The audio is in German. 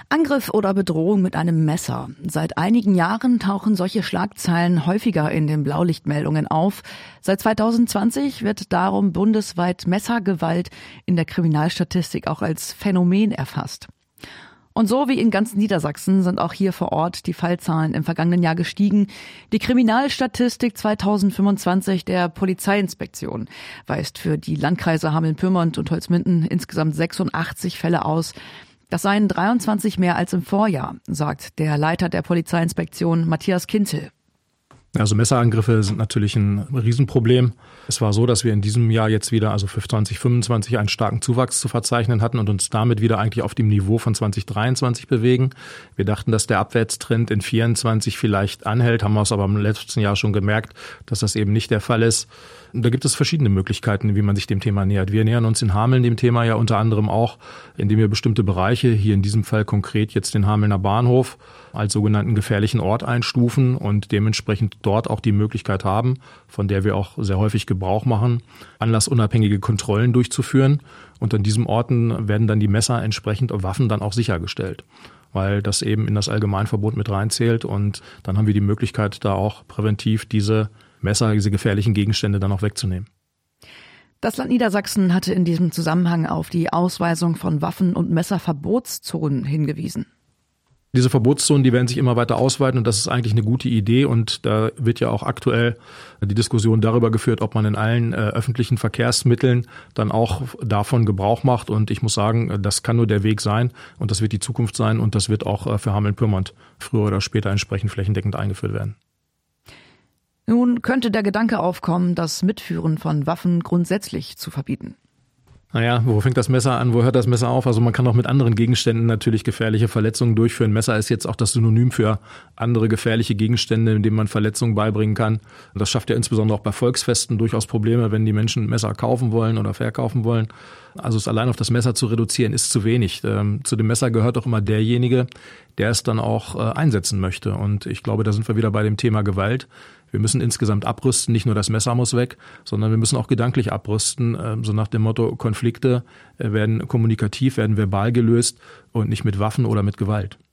Angriff oder Bedrohung mit einem Messer. Seit einigen Jahren tauchen solche Schlagzeilen häufiger in den Blaulichtmeldungen auf. Seit 2020 wird darum bundesweit Messergewalt in der Kriminalstatistik auch als Phänomen erfasst. Und so wie in ganz Niedersachsen sind auch hier vor Ort die Fallzahlen im vergangenen Jahr gestiegen. Die Kriminalstatistik 2025 der Polizeiinspektion weist für die Landkreise Hameln-Pyrmont und Holzminden insgesamt 86 Fälle aus. Das seien 23 mehr als im Vorjahr, sagt der Leiter der Polizeiinspektion Matthias Kinzel. Also Messerangriffe sind natürlich ein Riesenproblem. Es war so, dass wir in diesem Jahr jetzt wieder, also für 2025, einen starken Zuwachs zu verzeichnen hatten und uns damit wieder eigentlich auf dem Niveau von 2023 bewegen. Wir dachten, dass der Abwärtstrend in 2024 vielleicht anhält, haben wir es aber im letzten Jahr schon gemerkt, dass das eben nicht der Fall ist. Und da gibt es verschiedene Möglichkeiten, wie man sich dem Thema nähert. Wir nähern uns in Hameln dem Thema ja unter anderem auch, indem wir bestimmte Bereiche, hier in diesem Fall konkret jetzt den Hamelner Bahnhof, als sogenannten gefährlichen Ort einstufen und dementsprechend dort auch die Möglichkeit haben, von der wir auch sehr häufig Gebrauch machen, anlassunabhängige Kontrollen durchzuführen. Und an diesen Orten werden dann die Messer entsprechend und Waffen dann auch sichergestellt, weil das eben in das Allgemeinverbot mit reinzählt. Und dann haben wir die Möglichkeit, da auch präventiv diese Messer, diese gefährlichen Gegenstände dann auch wegzunehmen. Das Land Niedersachsen hatte in diesem Zusammenhang auf die Ausweisung von Waffen- und Messerverbotszonen hingewiesen. Diese Verbotszonen, die werden sich immer weiter ausweiten und das ist eigentlich eine gute Idee und da wird ja auch aktuell die Diskussion darüber geführt, ob man in allen öffentlichen Verkehrsmitteln dann auch davon Gebrauch macht und ich muss sagen, das kann nur der Weg sein und das wird die Zukunft sein und das wird auch für Hameln-Pyrmont früher oder später entsprechend flächendeckend eingeführt werden. Nun könnte der Gedanke aufkommen, das Mitführen von Waffen grundsätzlich zu verbieten. Naja, wo fängt das Messer an, wo hört das Messer auf? Also man kann auch mit anderen Gegenständen natürlich gefährliche Verletzungen durchführen. Messer ist jetzt auch das Synonym für andere gefährliche Gegenstände, in denen man Verletzungen beibringen kann. Und das schafft ja insbesondere auch bei Volksfesten durchaus Probleme, wenn die Menschen Messer kaufen wollen oder verkaufen wollen. Also es allein auf das Messer zu reduzieren, ist zu wenig. Zu dem Messer gehört auch immer derjenige, der es dann auch einsetzen möchte. Und ich glaube, da sind wir wieder bei dem Thema Gewalt. Wir müssen insgesamt abrüsten, nicht nur das Messer muss weg, sondern wir müssen auch gedanklich abrüsten, so nach dem Motto, Konflikte werden kommunikativ, werden verbal gelöst und nicht mit Waffen oder mit Gewalt.